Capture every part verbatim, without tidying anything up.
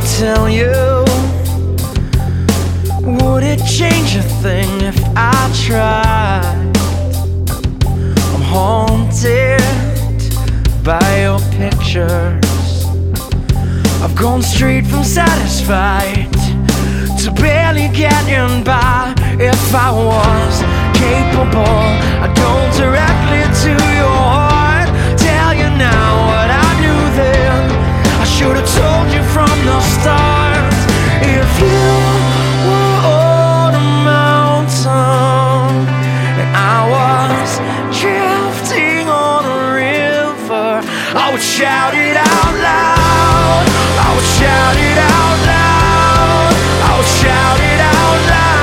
tell you, would it change a thing if I tried? I'm haunted by your pictures. I've gone straight from satisfied to barely getting by. If I was capable, I'd go directly to your heart. Tell you now what I knew then. I should have told you from the start. If you were on a mountain and I was drifting on a river, I would shout it out loud. I would shout it out loud. I would shout it out loud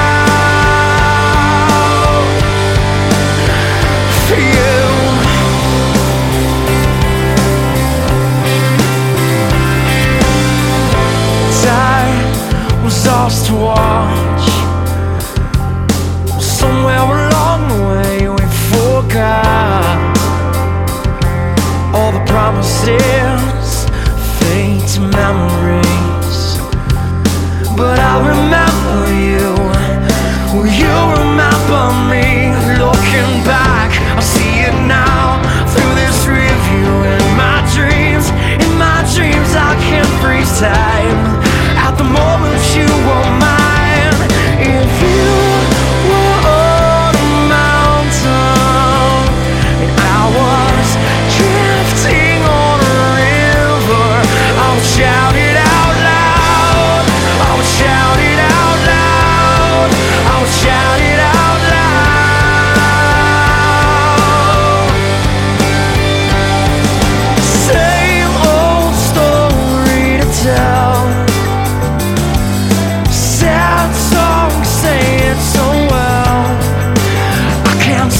for you. Time was ours to watch. Somewhere along the way we forgot all the promises, fade to memories. But I remember you, will you remember me? Looking back, I see it now through this review. In my dreams, in my dreams I can freeze time. At the moment you were mine. If you were on a mountain and I was drifting on a river, I would shout it out loud. I would shout it out loud. I would shout it out loud. Same old story to tell. Sad song, say it so well. I can't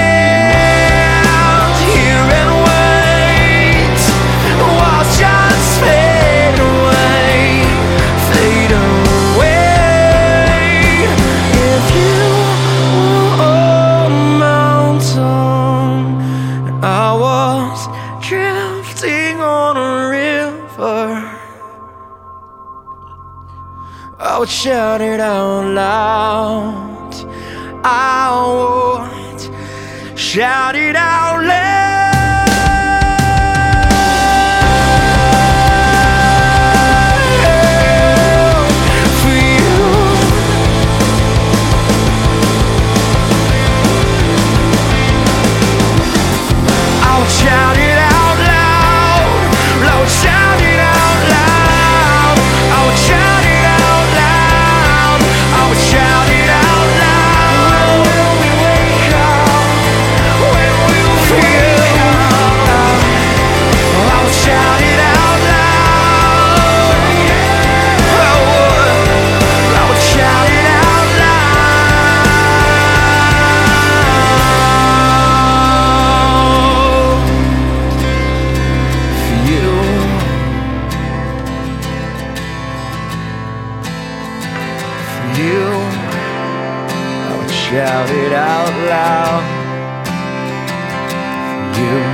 stand here and wait. While just fade away, fade away. If you were on a mountain and I was drifting on a river, I would shout it out loud. I would shout it out loud for you. I would shout it out loud. I would shout it out loud. I would shout it out loud. I would shout it out loud when we wake up, when we wake up. I would shout it out loud. I would, I would shout it out loud for you. For you, I would shout it out loud for you.